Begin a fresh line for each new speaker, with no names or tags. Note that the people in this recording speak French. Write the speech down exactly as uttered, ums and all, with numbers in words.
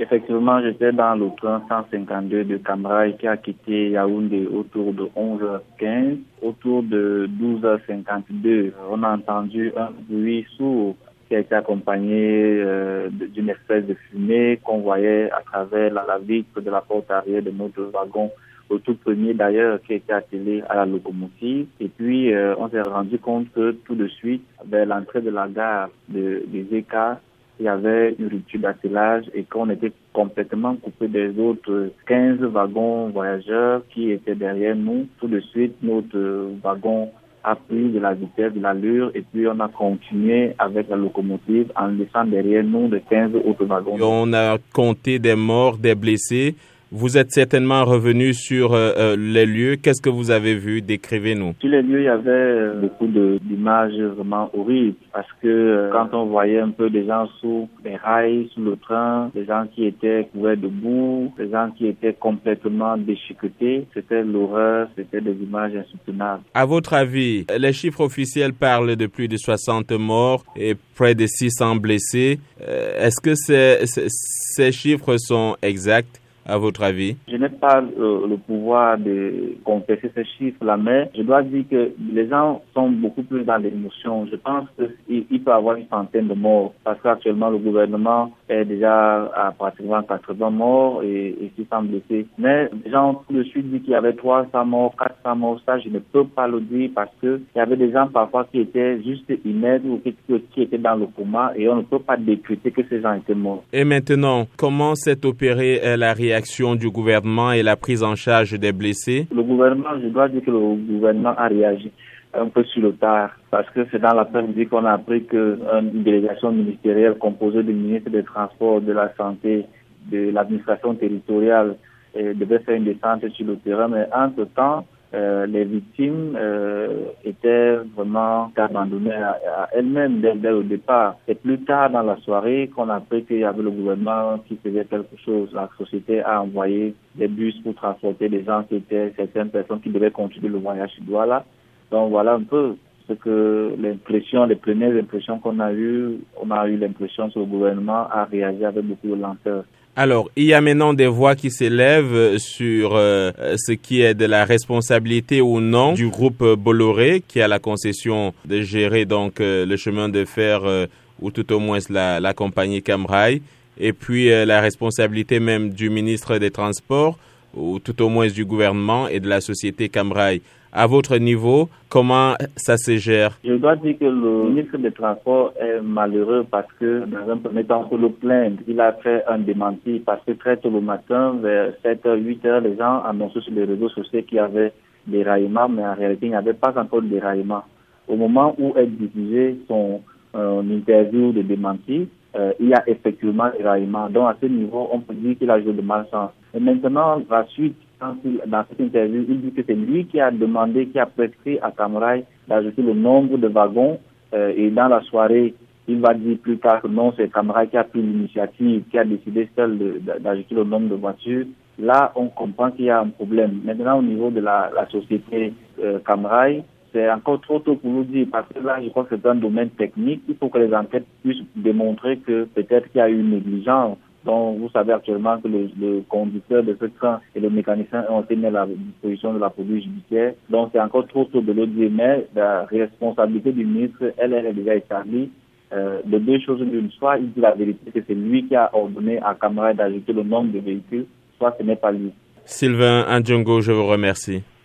Effectivement, j'étais dans le train cent cinquante-deux de Camrail qui a quitté Yaoundé autour de onze heures quinze. Autour de douze heures cinquante-deux, on a entendu un bruit sourd qui a été accompagné euh, d'une espèce de fumée qu'on voyait à travers la, la vitre de la porte arrière de notre wagon, au tout premier d'ailleurs qui était attelé à la locomotive. Et puis euh, on s'est rendu compte que tout de suite, vers l'entrée de la gare de, des Écarts, il y avait une rupture d'attelage et qu'on était complètement coupé des autres quinze wagons voyageurs qui étaient derrière nous. Tout de suite, notre wagon a pris de la vitesse, de l'allure et puis on a continué avec la locomotive en laissant derrière nous de quinze autres wagons.
On a compté des morts, des blessés. Vous êtes certainement revenu sur euh, les lieux. Qu'est-ce que vous avez vu? Décrivez-nous.
Sur les lieux, il y avait beaucoup de, d'images vraiment horribles parce que euh, quand on voyait un peu des gens sous les rails, sous le train, des gens qui étaient couverts de boue, des gens qui étaient complètement déchiquetés, c'était l'horreur, c'était des images insoutenables.
À votre avis, les chiffres officiels parlent de plus de soixante morts et près de six cents blessés. Euh, est-ce que ces, ces, ces chiffres sont exacts? À votre avis?
Je n'ai pas euh, le pouvoir de contester ces chiffres-là, mais je dois dire que les gens sont beaucoup plus dans l'émotion. Je pense qu'il il peut y avoir une centaine de morts parce qu'actuellement le gouvernement est déjà à pratiquement quatre-vingts morts et, et six cents blessés. Mais les gens ont tout de suite dit qu'il y avait trois cents morts, quatre cents morts. Ça, je ne peux pas le dire parce que il y avait des gens parfois qui étaient juste inertes ou qui, qui étaient dans le coma et on ne peut pas décréter que ces gens étaient morts.
Et maintenant, comment s'est opérée la réaction du gouvernement et la prise en charge des blessés?
Le gouvernement, je dois dire que le gouvernement a réagi un peu sur le tard parce que c'est dans l'après-midi qu'on a appris qu'une délégation ministérielle composée du ministre des Transports, de la Santé, de l'administration territoriale eh, devait faire une descente sur le terrain. Mais entre-temps, euh, les victimes euh, étaient vraiment abandonnées à, à elles-mêmes dès, dès le départ. C'est plus tard dans la soirée qu'on a appris qu'il y avait le gouvernement qui faisait quelque chose. La société a envoyé des bus pour transporter des gens qui étaient, certaines personnes qui devaient continuer le voyage sur Douala. Donc voilà un peu ce que l'impression, les premières impressions qu'on a eues. On a eu l'impression que le gouvernement a réagi avec beaucoup de lenteur.
Alors, il y a maintenant des voix qui s'élèvent sur euh, ce qui est de la responsabilité ou non du groupe Bolloré qui a la concession de gérer donc euh, le chemin de fer euh, ou tout au moins la, la compagnie Camrail et puis euh, la responsabilité même du ministre des Transports ou tout au moins du gouvernement et de la société Camrail. À votre niveau, comment ça se gère?
Je dois dire que le ministre des Transports est malheureux parce que, dans un premier temps, pour le plaindre, il a fait un démenti parce que très tôt le matin, vers sept heures, huit heures, les gens annonçaient sur les réseaux sociaux qu'il y avait des déraillements, mais en réalité, il n'y avait pas encore de déraillement. Au moment où est diffusé son euh, interview de démenti, euh, il y a effectivement des déraillements. Donc, à ce niveau, on peut dire qu'il a joué de malchance. Et maintenant, la suite, dans cette interview, il dit que c'est lui qui a demandé, qui a prescrit à Camrail d'ajouter le nombre de wagons euh, et dans la soirée, il va dire plus tard que non, c'est Camrail qui a pris l'initiative, qui a décidé seul de, d'ajouter le nombre de voitures. Là, on comprend qu'il y a un problème. Maintenant, au niveau de la, la société euh, Camrail, c'est encore trop tôt pour nous dire parce que là, je crois que c'est un domaine technique. Il faut que les enquêtes puissent démontrer que peut-être qu'il y a eu une négligence. Donc, vous savez actuellement que le, le conducteur de ce train et le mécanicien ont été mis à la disposition de la police judiciaire. Donc, c'est encore trop tôt de le dire, mais la responsabilité du ministre, elle, elle est déjà établie. Euh, de deux choses l'une, soit il dit la vérité que c'est lui qui a ordonné à Camrail d'ajouter le nombre de véhicules, soit ce n'est pas lui.
Sylvain Andjongo, je vous remercie.